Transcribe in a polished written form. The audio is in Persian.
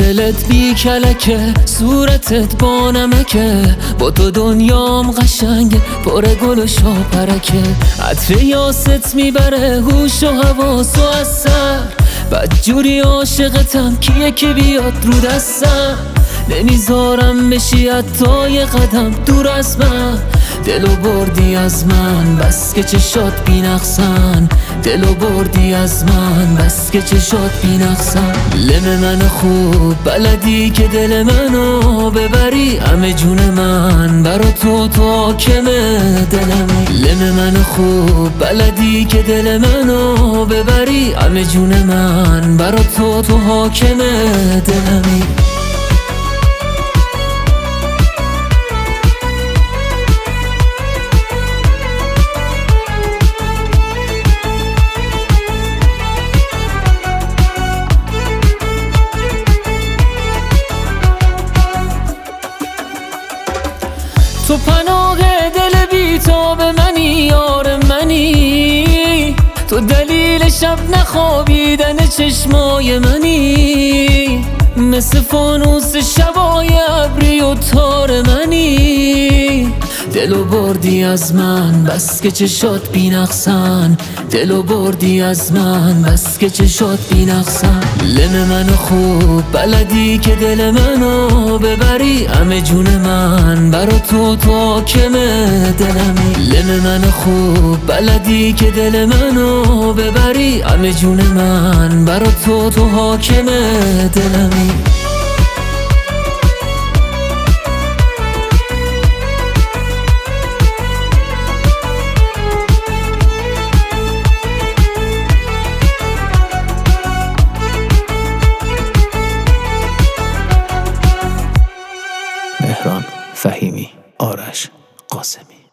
دلت بی کلکه، صورتت با نمکه، با تو دنیام قشنگه، پر گل و شاپرکه. عطر یاست میبره هوش و حواس و اثر، بدجوری عاشقتم کیه که بیاد رو دستم. نمیذارم بشی حتی یه قدم دور از من. دلو بردی از من بس که چشات بی نقصن، دلو بردی از من بس که چشات بی نقصن. لم من خوب بلدی که دل منو ببری، همه جون من برا تو حاکم دلمی. لم من خوب بلدی که دل منو ببری، همه جون من برا تو حاکم دلمی. تو پناه دل بی‌تاب منی، یار منی، تو دلیل شب نخوابیدن چشمای منی، مثل فانوس شبای ابری و تار منی. دلو بردی از من بس که چشات بی نقصن، دلو بردی از من بس که چشات بی نقصن. لم منو خوب بلدی که دل منو ببری، همه جون من برا تو حاکم دلمی. لم منو خوب بلدی که دل منو ببری، همه جون من برا تو حاکم دلمی. مهران فهیمی، آرش قاسمی.